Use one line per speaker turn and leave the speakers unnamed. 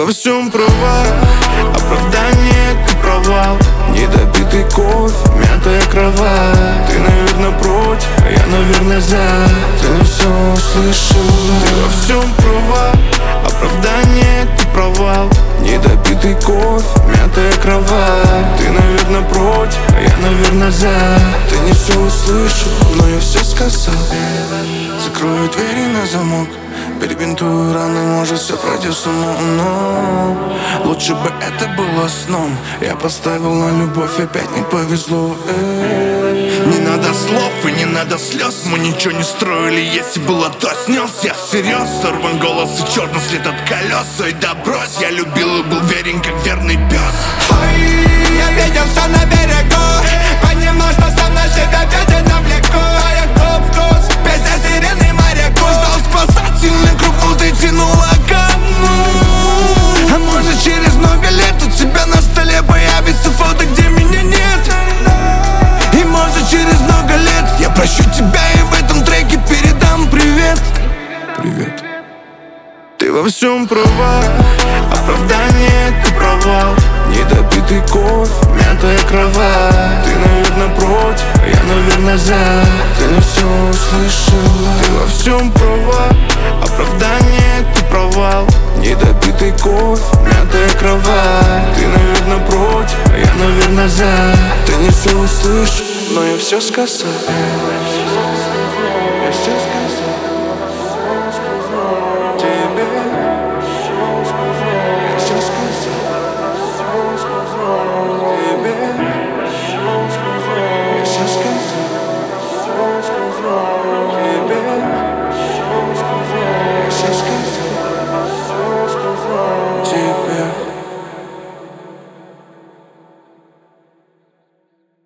во всем права, оправдание ты провал. Недопитый кофе, мятая кровать. Ты, наверное, против, а я, наверное, за. Ты не все услышала. Ты во всем права, оправдание ты провал. Недопитый кофе, мятая кровать. Ты, наверное, против, а я, наверное, за. Ты не все услышал, но я все сказал. Закрою двери на замок, перебинтую раны, может все пройдет само, но лучше бы это было сном. Я поставил на любовь, опять не повезло. Не надо слов и не надо слез. Мы ничего не строили, если было, то снес. Я всерьез, сорван голос и черный след от колес. Ой, да брось, я любил и был верен, как верный пес.
Ой, я видел все на берегу, понимал, что со мной себя ведет навлеку. А я вкус, песня сирены моряку. Ждал спасательный круг, но ты тянула ко дну. А может через много лет у тебя на столе появится фото, где меня нет. И может через много лет я прощу тебя и в этом треке передам привет.
Привет. Ты во всем права, оправдание ты провал. Недопитый кофе, мятая кровать. Ты, наверное, против, а я, наверное, за. Ты не все услышала. Ты во всем права, оправдание ты провал. Недопитый кофе, мятая кровать. Ты, наверное, против, а я, наверное, за. Ты не все услышал, но я все сказал. Я все сказал.